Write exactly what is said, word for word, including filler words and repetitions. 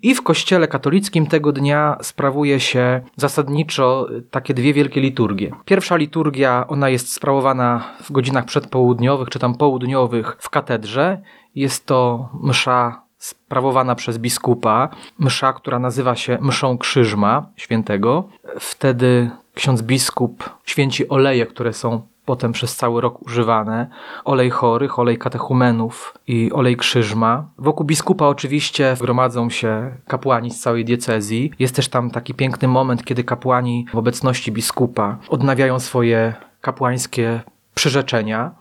I w kościele katolickim tego dnia sprawuje się zasadniczo takie dwie wielkie liturgie. Pierwsza liturgia, ona jest sprawowana w godzinach przedpołudniowych czy tam południowych w katedrze. Jest to msza sprawowana przez biskupa, msza, która nazywa się mszą Krzyżma Świętego. Wtedy ksiądz biskup święci oleje, które są potem przez cały rok używane. Olej chorych, olej katechumenów i olej Krzyżma. Wokół biskupa oczywiście gromadzą się kapłani z całej diecezji. Jest też tam taki piękny moment, kiedy kapłani w obecności biskupa odnawiają swoje kapłańskie przyrzeczenia.